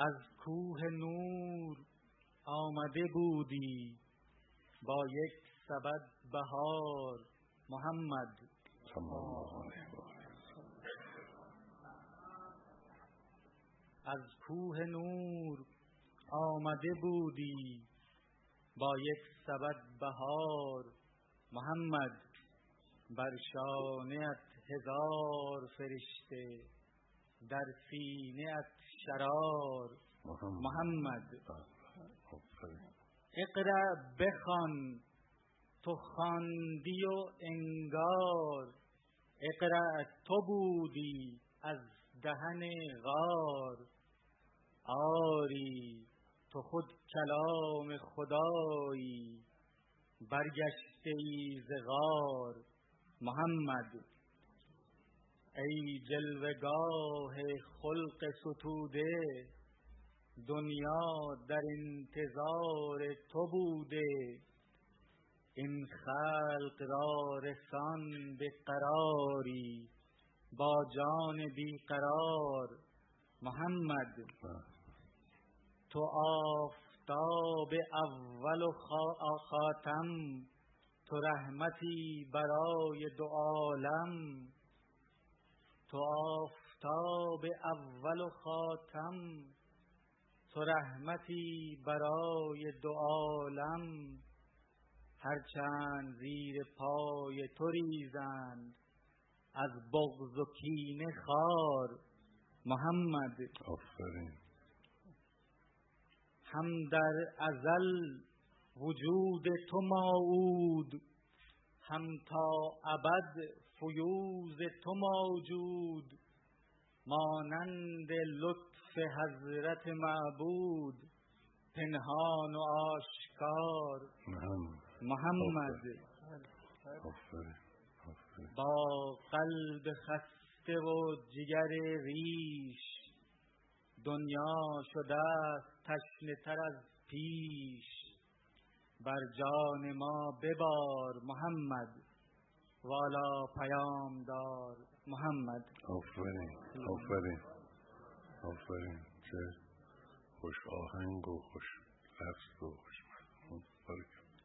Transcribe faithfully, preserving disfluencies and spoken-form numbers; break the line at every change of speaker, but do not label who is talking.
از کوه نور آمده بودی با یک سبد بهار محمد. از کوه نور آمده بودی با یک سبد بهار محمد. بر شانه‌ات هزار فرشته، در سینه‌ات شرار محمد. اقرأ بخوان تو خواندی و انگار، اقرأ تو بودی از دهن غار. آری تو خود کلام خدایی، برگشته ای ز غار محمد. ای جلوه‌گاه خلق ستوده، دنیا در انتظار تو بوده. این خلق را رسان به قراری، با جان بیقرار محمد. تو آفتاب اول و خاتم، تو رحمتی برای دو عالم. تو آفتاب اول و خاتم، تو رحمتی برای دو عالم. هرچند زیر پای تو ریزند، از بغض و کینه خار محمد.
آفرین.
هم در ازل وجود تو موعود، هم تا ابد فیوض تو موجود. مانند لطف حضرت معبود، پنهان و آشکار محمد.
آفرین. آفرین.
با قلب خسته و جگر ریش، دنیا شده است تشنه تر از پیش. بر جان ما ببار محمد، والا پیامدار محمد.
آفرین. آفرین. آفرین. چه خوش آهنگ و خوش لفظ و خوش مضمون.